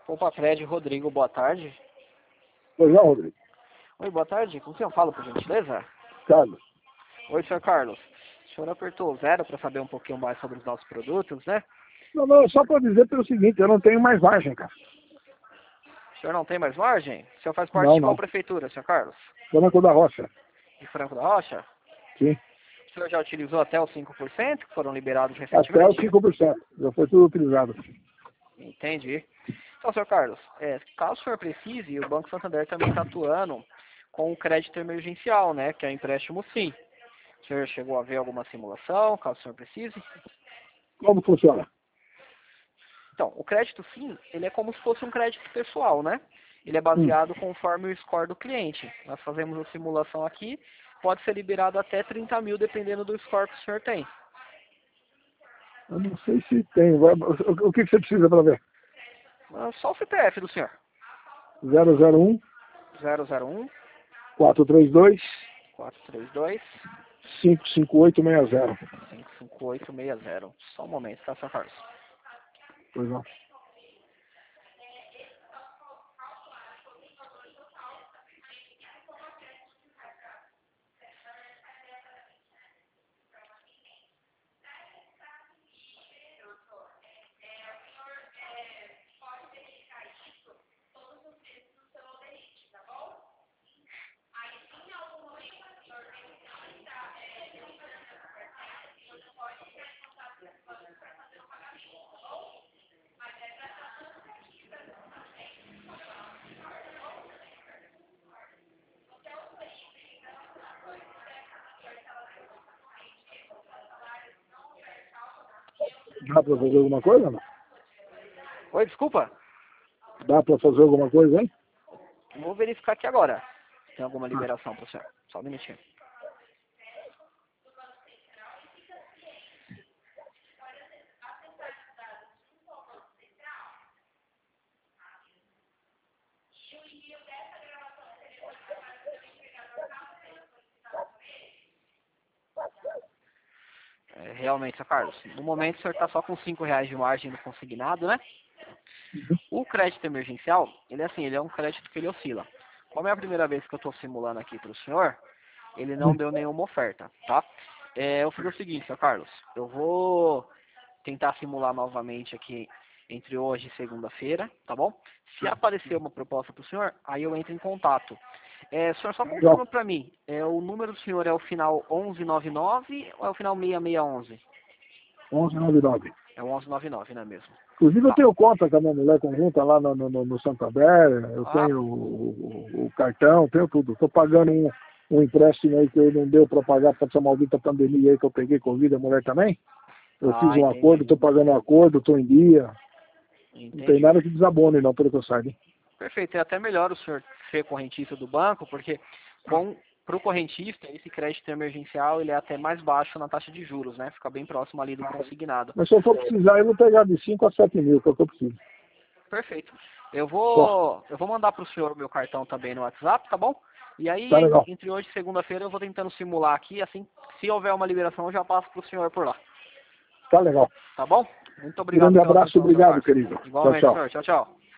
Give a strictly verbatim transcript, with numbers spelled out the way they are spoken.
Opa, Fred, Rodrigo, boa tarde. Pois não, Rodrigo. Oi, boa tarde. Com quem eu falo, por gentileza? Carlos. Oi, senhor Carlos. O senhor apertou zero para saber um pouquinho mais sobre os nossos produtos, né? Não, não, só para dizer pelo seguinte, eu não tenho mais margem, cara. O senhor não tem mais margem? O senhor faz parte Não, de qual não. prefeitura, senhor Carlos? Franco da Rocha. De Franco da Rocha? Sim. O senhor já utilizou até os cinco por cento que foram liberados Até os recentemente? cinco por cento. Já foi tudo utilizado. Entendi. Então, senhor Carlos, é, caso o senhor precise, o Banco Santander também está atuando com o crédito emergencial, né? Que é o empréstimo sim. O senhor chegou a ver alguma simulação, caso o senhor precise? Como funciona? Então, o crédito sim, ele é como se fosse um crédito pessoal, né? Ele é Hum. baseado conforme o score do cliente. Nós fazemos a simulação aqui, pode ser liberado até trinta mil, dependendo do score que o senhor tem. Eu não sei se tem. Vai- O o que que você precisa para ver? Ah, só o C P F do senhor. zero zero um, zero zero um, quatro três dois, quatro três dois, cinco cinco oito seis zero. cinco cinco oito seis zero. Só um momento, tá, senhor Carlos? Pois não. Dá para fazer alguma coisa, não? Oi, desculpa. Dá para fazer alguma coisa, hein? Vou verificar aqui agora. Tem alguma liberação para o senhor? Só um minutinho. É, realmente, senhor Carlos, no momento o senhor está só com cinco reais de margem no consignado, né? O crédito emergencial, ele é assim, ele é um crédito que ele oscila. Como é a primeira vez que eu estou simulando aqui para o senhor, ele não deu nenhuma oferta, tá? É, eu fiz o seguinte, senhor Carlos, eu vou tentar simular novamente aqui entre hoje e segunda-feira, tá bom? Se aparecer uma proposta para o senhor, aí eu entro em contato. É, senhor, só confirma para mim, é, o número do senhor é o final onze noventa e nove ou é o final seis seis onze? onze noventa e nove. É o onze noventa e nove, não é mesmo? Inclusive eu Tá. tenho conta com a minha mulher conjunta lá no, no, no Santander, eu Ah, tenho o, o- o cartão, tenho tudo. Estou pagando um, um empréstimo aí que não deu para pagar para essa maldita pandemia aí que eu peguei Covid, a mulher também. Eu fiz ah, um acordo, entendi. estou pagando um acordo, estou em dia. Não tem Entendi. nada que desabone não, pelo que eu saiba. Perfeito. É até melhor o senhor ser correntista do banco, porque com para o correntista, esse crédito emergencial ele é até mais baixo na taxa de juros, né? Fica bem próximo ali do consignado. Mas se eu for precisar, eu vou pegar de cinco a sete mil, que é o que eu preciso. Perfeito. Eu Só. vou, eu vou mandar para o senhor o meu cartão também no WhatsApp, tá bom? E Tá aí, legal. entre hoje e segunda-feira, eu vou tentando simular aqui, assim, se houver uma liberação, eu já passo para o senhor por lá. Tá legal. Tá bom? Muito obrigado Grande pela abraço, atenção, senhor obrigado, Carlos. querido. Tchau, Igualmente, tchau. senhor. Tchau, tchau.